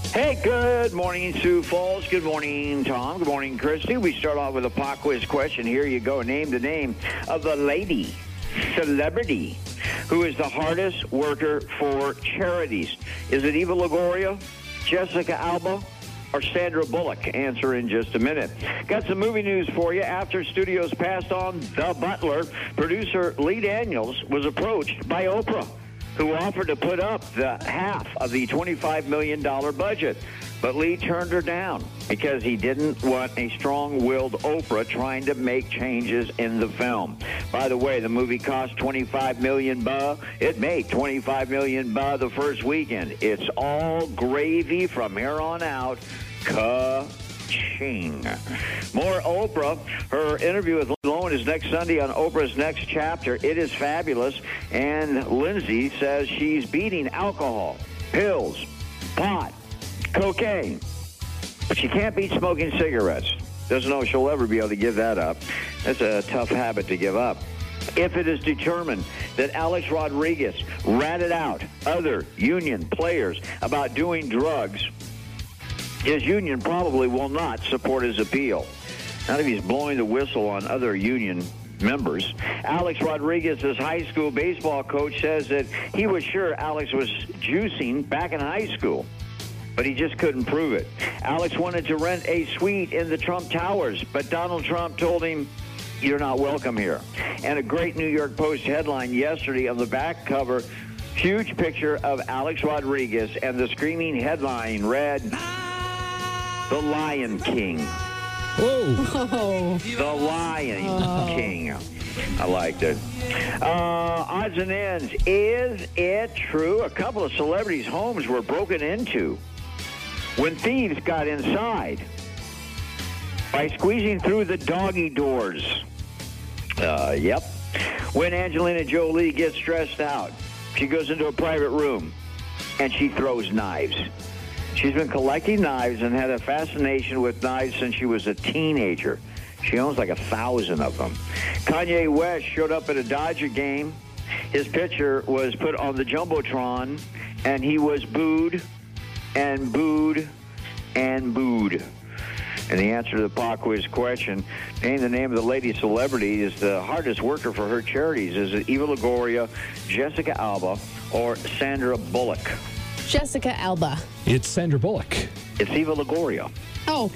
Hey, good morning, Sioux Falls. Good morning, Tom. Good morning, Christy. We start off with a pop quiz question. Here you go. Name the name of the lady celebrity who is the hardest worker for charities. Is it Eva Longoria, Jessica Alba, or Sandra Bullock? Answer in just a minute. Got some movie news for you. After studios passed on The Butler, producer Lee Daniels was approached by Oprah, who offered to put up the half of the $25 million budget. But Lee turned her down because he didn't want a strong-willed Oprah trying to make changes in the film. By the way, the movie cost $25 million. It made $25 million the first weekend. It's all gravy from here on out. Ka-ching. More Oprah. Her interview with Lindsay Lohan is next Sunday on Oprah's Next Chapter. It is fabulous. And Lindsay says she's beating alcohol, pills, pot, cocaine. But she can't beat smoking cigarettes. Doesn't know she'll ever be able to give that up. That's a tough habit to give up. If it is determined that Alex Rodriguez ratted out other union players about doing drugs, his union probably will not support his appeal. Not if he's blowing the whistle on other union members. Alex Rodriguez's high school baseball coach says that he was sure Alex was juicing back in high school, but he just couldn't prove it. Alex wanted to rent a suite in the Trump Towers, but Donald Trump told him, "You're not welcome here." And a great New York Post headline yesterday on the back cover, huge picture of Alex Rodriguez, and the screaming headline read, "The Lion King." Whoa. The Lion King. I liked it. Odds and ends. Is it true a couple of celebrities' homes were broken into when thieves got inside by squeezing through the doggy doors? Yep. When Angelina Jolie gets stressed out, she goes into a private room and she throws knives. She's been collecting knives and had a fascination with knives since she was a teenager. She owns like 1,000 of them. Kanye West showed up at a Dodger game. His picture was put on the Jumbotron, and he was booed and booed and booed. And the answer to the pop quiz question, name the name of the lady celebrity is the hardest worker for her charities. Is it Eva Longoria, Jessica Alba, or Sandra Bullock? Jessica Alba. It's Sandra Bullock. It's Eva Longoria. Oh.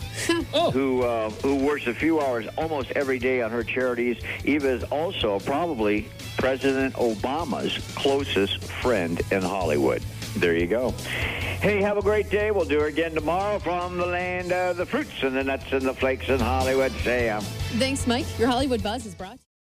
Who works a few hours almost every day on her charities. Eva is also probably President Obama's closest friend in Hollywood. There you go. Hey, have a great day. We'll do it again tomorrow from the land of the fruits and the nuts and the flakes in Hollywood. Say, Thanks, Mike. Your Hollywood Buzz is brought to you.